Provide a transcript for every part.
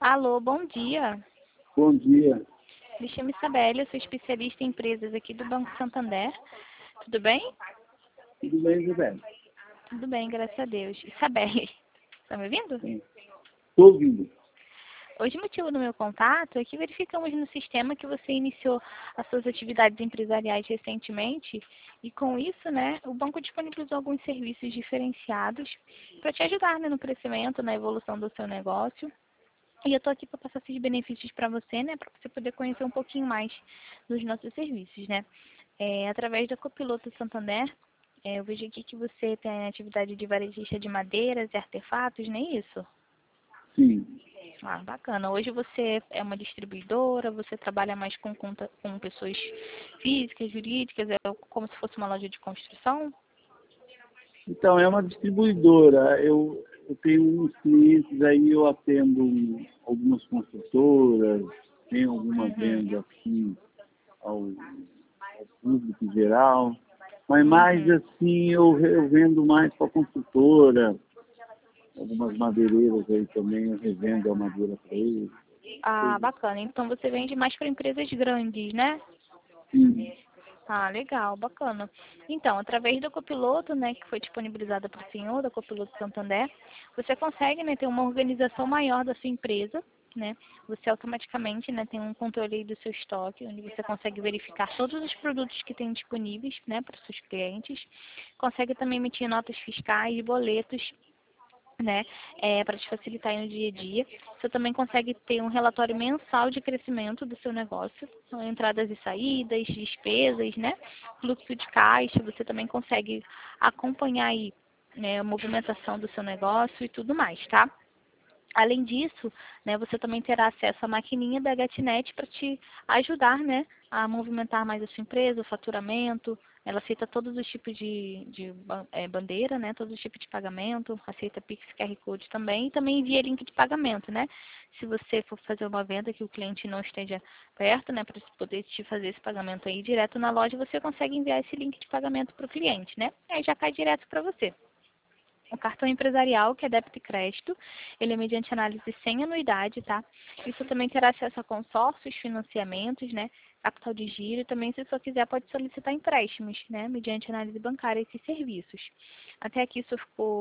Alô, bom dia. Bom dia. Me chamo Isabelle, eu sou especialista em empresas aqui do Banco Santander. Tudo bem? Tudo bem, Isabel? Tudo bem, graças a Deus. Isabelle, está me ouvindo? Estou ouvindo. Hoje o motivo do meu contato é que verificamos no sistema que você iniciou as suas atividades empresariais recentemente e com isso, né, o banco disponibilizou alguns serviços diferenciados para te ajudar, né, no crescimento, na evolução do seu negócio. E eu estou aqui para passar esses benefícios para você, né, para você poder conhecer um pouquinho mais dos nossos serviços, né. Através da Copiloto Santander, eu vejo aqui que você tem atividade de varejista de madeiras e artefatos, não é isso? Sim. Ah, bacana. Hoje você é uma distribuidora, você trabalha mais com pessoas físicas, jurídicas, é como se fosse uma loja de construção? Então, é uma distribuidora. Eu tenho uns clientes aí, eu atendo algumas construtoras, tenho alguma venda assim ao público em geral. Mas mais assim, eu vendo mais para construtora, algumas madeireiras aí também, eu revendo a madeira para eles. Ah, bacana. Então você vende mais para empresas grandes, né? Sim. Ah, legal, bacana. Então, através do Copiloto, né, que foi disponibilizada para o senhor, da Copiloto Santander, você consegue, né, ter uma organização maior da sua empresa, né? Você automaticamente, né, tem um controle aí do seu estoque, onde você consegue verificar todos os produtos que tem disponíveis, né, para os seus clientes. Consegue também emitir notas fiscais, boletos, né, para te facilitar aí no dia a dia. Você também consegue ter um relatório mensal de crescimento do seu negócio, então, entradas e saídas, despesas, né, fluxo de caixa. Você também consegue acompanhar aí, né, a movimentação do seu negócio e tudo mais, tá? Além disso, né, você também terá acesso à maquininha da GetNet para te ajudar, né, a movimentar mais a sua empresa, o faturamento. Ela aceita todos os tipos de bandeira, né, todos os tipos de pagamento, aceita Pix, QR Code também, e também envia link de pagamento, né. Se você for fazer uma venda que o cliente não esteja perto, né, para poder te fazer esse pagamento aí direto na loja, você consegue enviar esse link de pagamento para o cliente, né, aí já cai direto para você. O cartão empresarial, que é débito e crédito, ele é mediante análise sem anuidade, tá? Isso também terá acesso a consórcios, financiamentos, né? Capital de giro e também, se você quiser, pode solicitar empréstimos, né? Mediante análise bancária, esses serviços. Até aqui, se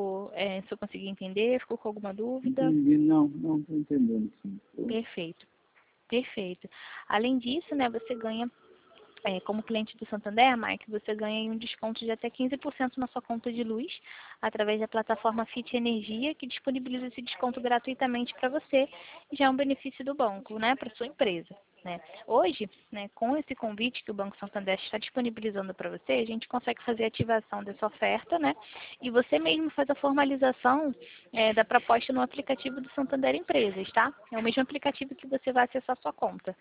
eu consegui entender, ficou com alguma dúvida? Entendi. Não estou entendendo, sim. Perfeito, perfeito. Além disso, né, você ganha como cliente do Santander, Mike, você ganha um desconto de até 15% na sua conta de luz, através da plataforma Fit Energia, que disponibiliza esse desconto gratuitamente para você, e já é um benefício do banco, né, para sua empresa. Né? Hoje, né, com esse convite que o Banco Santander está disponibilizando para você, a gente consegue fazer a ativação dessa oferta, né, e você mesmo faz a formalização da proposta no aplicativo do Santander Empresas, tá? É o mesmo aplicativo que você vai acessar a sua conta.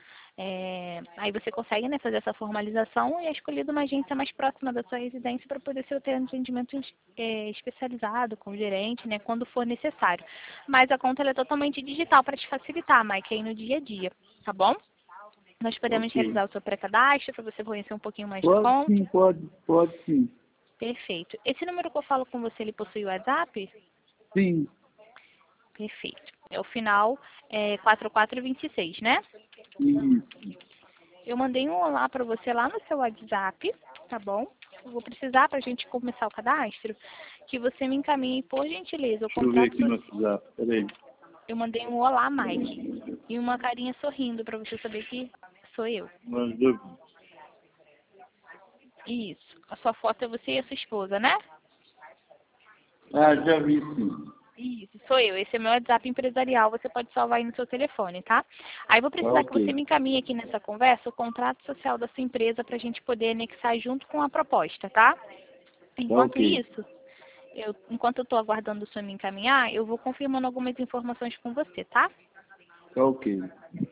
Aí você consegue, né, fazer essa formalização e é escolhida uma agência mais próxima da sua residência para poder ter um atendimento especializado com o gerente, né, quando for necessário. Mas a conta ela é totalmente digital para te facilitar, Mike, aí no dia a dia, tá bom? Nós podemos Ok. realizar o seu pré-cadastro para você conhecer um pouquinho mais da conta. Pode sim. Perfeito. Esse número que eu falo com você, ele possui o WhatsApp? Sim, Perfeito. O final 4426, né? isso. Eu mandei um olá para você lá no seu WhatsApp, tá bom? Eu vou precisar, para a gente começar o cadastro, que você me encaminhe, por gentileza, o Deixa eu ver contrato aqui no social. WhatsApp. Peraí. Eu mandei um olá, Mike, e uma carinha sorrindo, para você saber que sou eu. Isso. A sua foto é você e a sua esposa, né? Ah, já vi sim. Isso, sou eu. Esse é meu WhatsApp empresarial, você pode salvar aí no seu telefone, tá? Aí vou precisar que você Ok. me encaminhe aqui nessa conversa o contrato social da sua empresa para a gente poder anexar junto com a proposta, tá? Enquanto Ok. isso, enquanto eu estou aguardando o senhor me encaminhar, eu vou confirmando algumas informações com você, tá? Ok.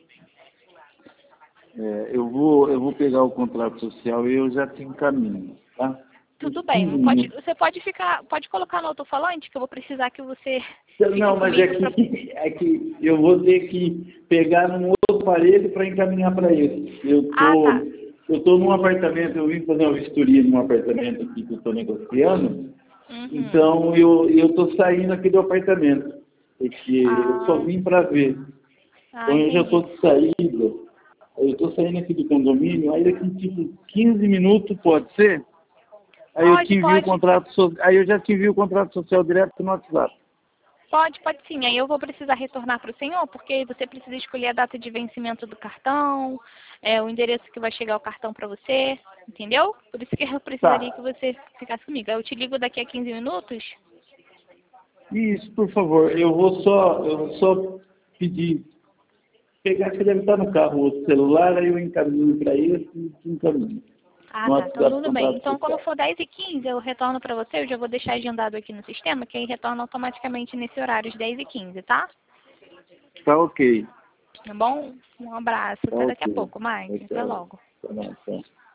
Eu vou pegar o contrato social e eu já te encaminho, tá? Tudo Uns bem. 15 minutos. Você pode colocar no alto-falante que eu vou precisar que você fique Não, mas comigo para... é que eu vou ter que pegar num outro aparelho para encaminhar para ele. Ah, tá. Eu tô num apartamento, eu vim fazer uma vistoria num apartamento aqui que eu estou negociando, Uhum. então eu estou saindo aqui do apartamento, porque eu só Ah, vim para ver. Ah, Então eu já entendi. estou de saída. Eu estou saindo aqui do condomínio, aí daqui tipo 15 minutos pode ser? Aí eu te Pode, envio o pode. contrato aí eu já te envio o contrato social direto no WhatsApp. Pode sim. Aí eu vou precisar retornar para o senhor, porque você precisa escolher a data de vencimento do cartão, o endereço que vai chegar o cartão para você, entendeu? Por isso que eu precisaria que Tá. você ficasse comigo. Eu te ligo daqui a 15 minutos. Isso, por favor. Eu vou só pedir. Pegar que deve estar no carro o celular, aí eu encaminho para ele e te encaminho. Ah, No tá. Então WhatsApp tudo bem. contrato Então quando social. for 10h15 eu retorno para você. Eu já vou deixar agendado aqui no sistema, que aí retorna automaticamente nesse horário, às 10h15, tá? Tá ok. Tá bom? Um abraço. Tá Até daqui a ok. pouco, Mike. Até Tchau. logo. Tá bom, tchau.